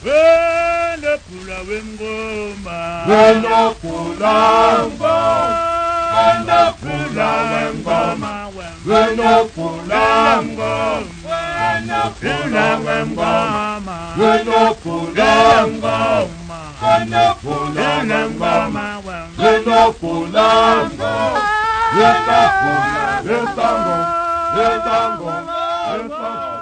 Wenopula wengoma, Wenopula ngoma, wenopula wengoma, wenopula ngoma, wenopula wengoma, wenopula ngoma, wenopula ngoma, wenopula ngoma, wenopula ngoma,